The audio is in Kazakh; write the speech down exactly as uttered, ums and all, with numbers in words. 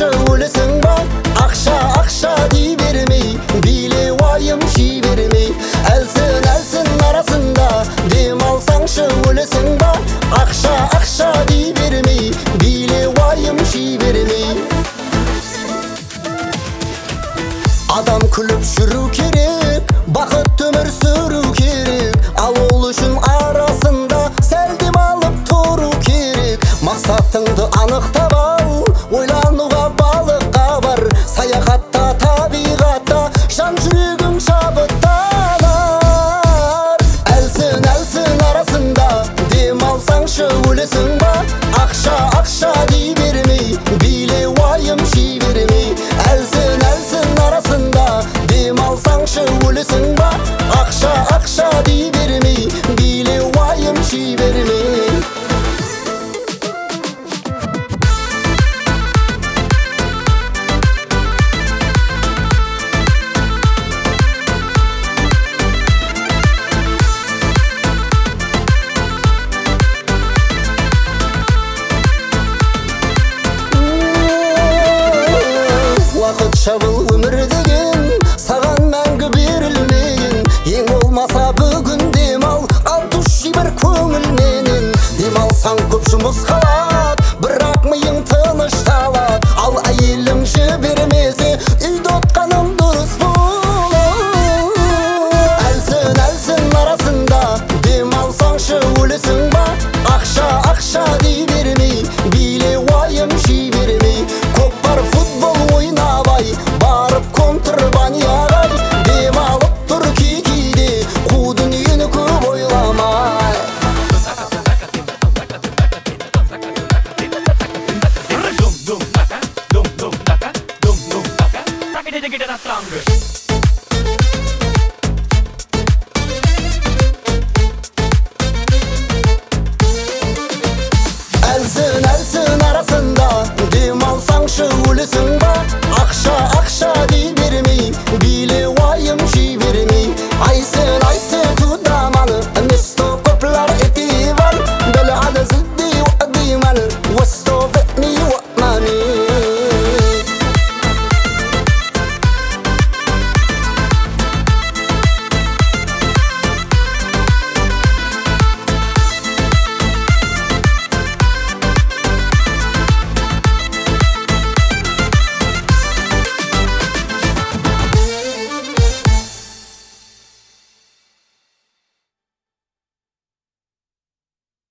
алсаңшы өлесің ба? Ақша, ақша дей бермей, биле уайым жей бермей. Әлсін, әлсін арасында дем алсаңшы өлесің ба? Ақша, ақша дей бермей, биле уайым жей бермей. Адам күліп жүру керек, бақыт өмір сүру керек. Ал ол үшін арасында сәл дем алып тұру керек. Мақсатыңды анықтап ал, ойлануға балыққа бар. Саяхатта, табиғатта жан жүрегің шабыттанар. Әлсін, әлсін арасында дем алсаңшы өлесің ба? Ақша, ақша дей бермей, биле уайым жей бермей. Әлсін, әлсін арасында дем алсаңшы өлесің ба?